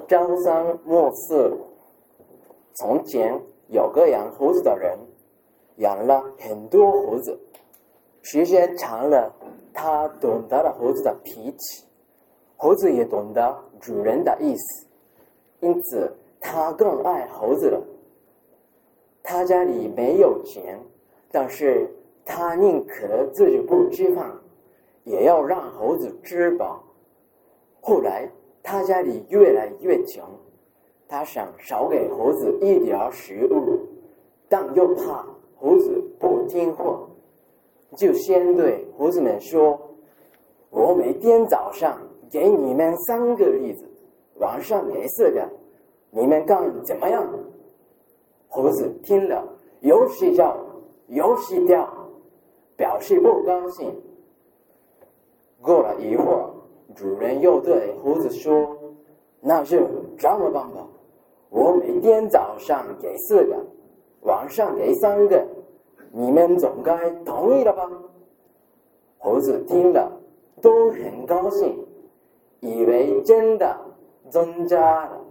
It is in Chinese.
朝三暮四。从前有个养猴子的人，养了很多猴子，时间长了，他懂得了猴子的脾气，猴子也懂得主人的意思，因此他更爱猴子了。他家里没有钱，但是他宁可自己不吃饭，也要让猴子吃饱。后来他家里越来越穷，他想少给猴子一点食物，但又怕猴子不听话，就先对猴子们说：我每天早上给你们3个栗子，晚上给4个，你们看怎么样？猴子听了，有时叫有时跳，表示不高兴。过了一会儿，主人又对猴子说：那就这么办吧，我每天早上给4个，晚上给3个，你们总该同意了吧？猴子听了都很高兴，以为真的增加了